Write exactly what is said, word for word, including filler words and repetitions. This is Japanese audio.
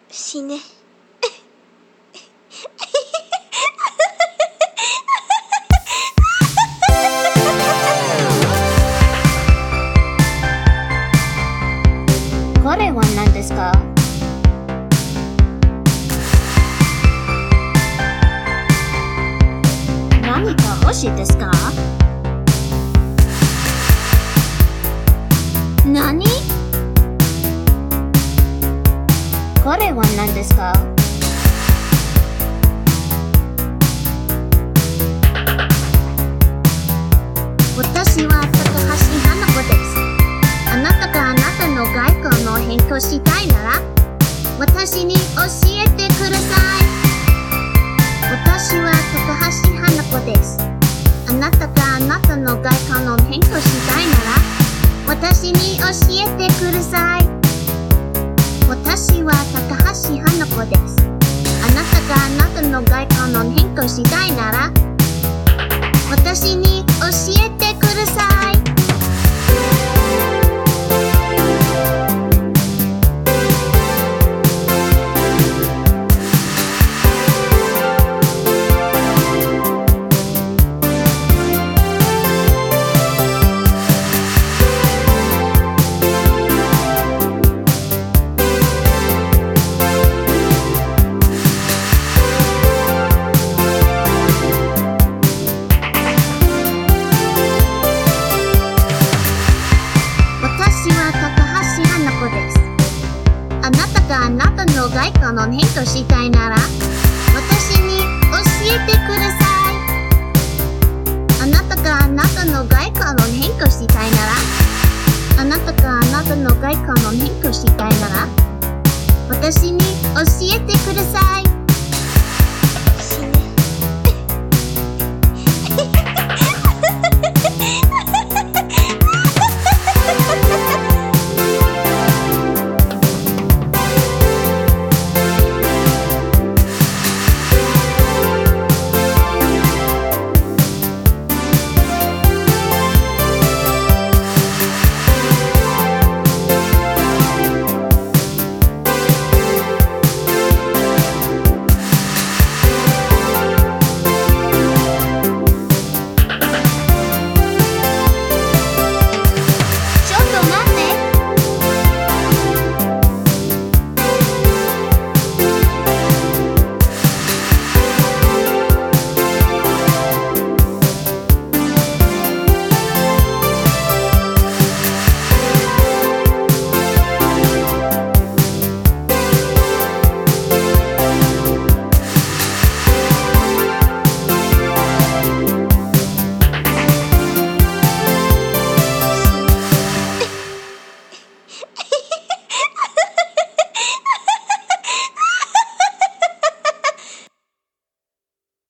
死ね。 これは何ですか？何か欲しいですか？何？これは何ですか？私は高橋花子です。あなたがあなたの外交の変更したいなら、私に教えてください。私は高橋花子です。あなたがあなたの外交の変更したいなら、私に教えてください。私は高橋花子です。あなたがあなたの外交の変更したいなら、私に教えてください。あなたがあなたの外交の変更したいなら、私に教えてください。あなたがあなたの外交の変更したいなら、あなたがあなたの外交の変更したいなら、私に教えてください。